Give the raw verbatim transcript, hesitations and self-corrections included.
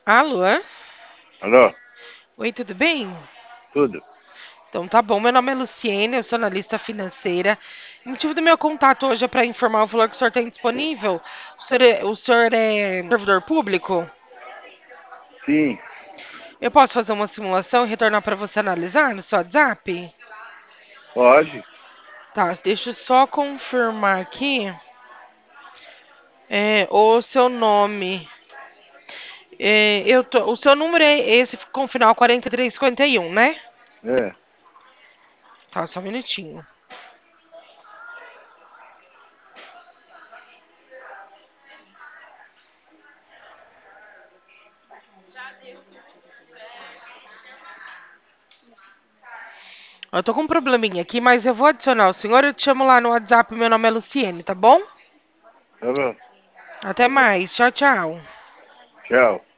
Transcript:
Alô? Alô? Oi, tudo bem? Tudo? Então tá bom, meu nome é Luciene, eu sou analista financeira. O motivo do meu contato hoje é para informar o valor que o senhor tem disponível. O senhor é, o senhor é servidor público? Sim, Eu posso fazer uma simulação e retornar para você analisar no seu WhatsApp? pode. Tá, deixa eu só confirmar aqui é, o seu nome. É, eu tô- o seu número é esse com final quarenta e três cinquenta e um, né? É. Tá, só um minutinho. Eu tô com um probleminha aqui, mas eu vou adicionar o senhor. Eu te chamo lá no WhatsApp. Meu nome é Luciene, tá bom? Tá bom. Até mais. Tchau, tchau. Tchau.